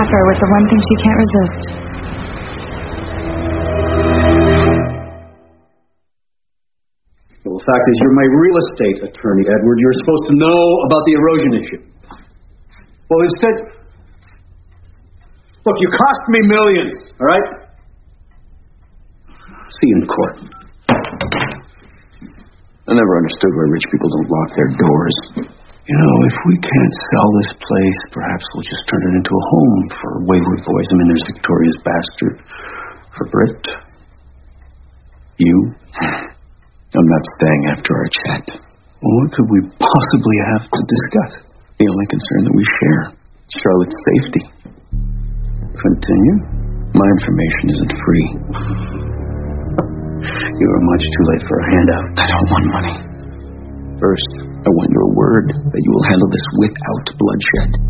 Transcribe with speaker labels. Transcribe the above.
Speaker 1: offer with the one thing she can't resist.
Speaker 2: Well, the fact is, you're my real estate attorney, Edward. You're supposed to know about the erosion issue. Well, instead... Look, you cost me millions, all right? See you in court.
Speaker 3: I never understood why rich people don't lock their doors.
Speaker 2: You know, if we can't sell this place, perhaps we'll just turn it into a home for wayward boys. I mean, there's Victoria's Bastard for Britt. You.
Speaker 3: I'm not staying after our chat.
Speaker 2: Well, what could we possibly have to discuss?
Speaker 3: The only concern that we share, Charlotte's safety.
Speaker 2: Continue.
Speaker 3: My information isn't free.
Speaker 2: You are much too late for a handout.
Speaker 3: I don't want money. First, I want your word that you will handle this without bloodshed.